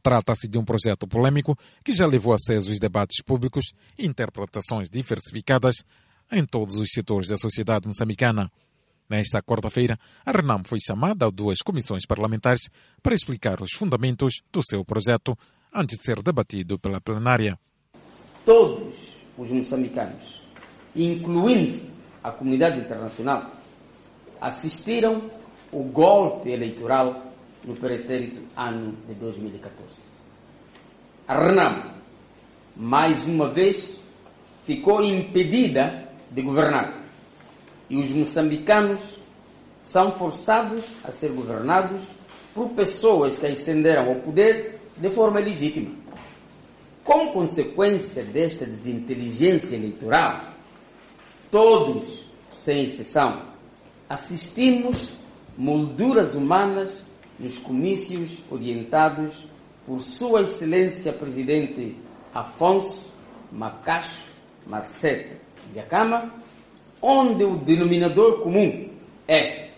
Trata-se de um projeto polêmico que já levou acesos debates públicos e interpretações diversificadas em todos os setores da sociedade moçambicana. Nesta quarta-feira, a RENAM foi chamada a 2 comissões parlamentares para explicar os fundamentos do seu projeto antes de ser debatido pela plenária. Todos os moçambicanos, incluindo a comunidade internacional, assistiram ao golpe eleitoral no pretérito ano de 2014. A RENAM, mais uma vez, ficou impedida de governar e os moçambicanos são forçados a ser governados por pessoas que ascenderam ao poder de forma ilegítima. Como consequência desta desinteligência eleitoral, todos, sem exceção, assistimos molduras humanas nos comícios orientados por Sua Excelência Presidente Afonso Macacho Marcete Dhlakama, onde o denominador comum é: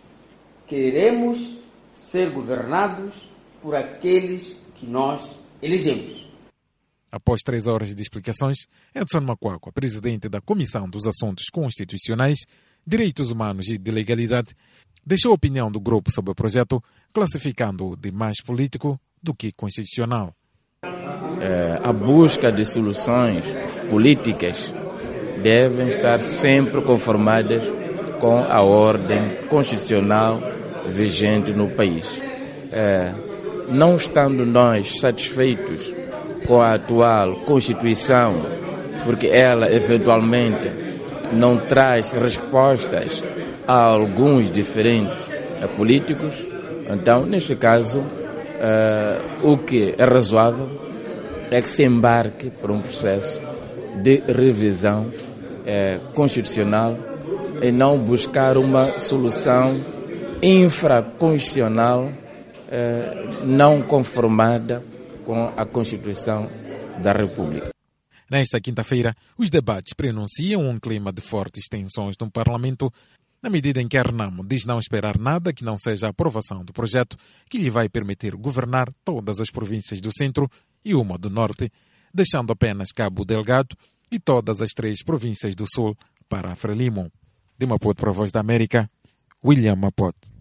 queremos ser governados por aqueles que nós elegemos. Após 3 horas de explicações, Edson Macuacua, presidente da Comissão dos Assuntos Constitucionais, Direitos Humanos e de Legalidade, deixou a opinião do grupo sobre o projeto, classificando-o de mais político do que constitucional. A busca de soluções políticas devem estar sempre conformadas com a ordem constitucional vigente no país. Não estando nós satisfeitos com a atual Constituição, porque ela eventualmente não traz respostas a alguns diferentes políticos, então, neste caso, o que é razoável é que se embarque por um processo de revisão constitucional e não buscar uma solução infraconstitucional não conformada com a Constituição da República. Nesta quinta-feira, os debates prenunciam um clima de fortes tensões no Parlamento, na medida em que a RENAM diz não esperar nada que não seja a aprovação do projeto que lhe vai permitir governar todas as províncias do centro e uma do norte, deixando apenas Cabo Delgado e todas as 3 províncias do sul para a Frelimo. De Maputo para a Voz da América, William Maputo.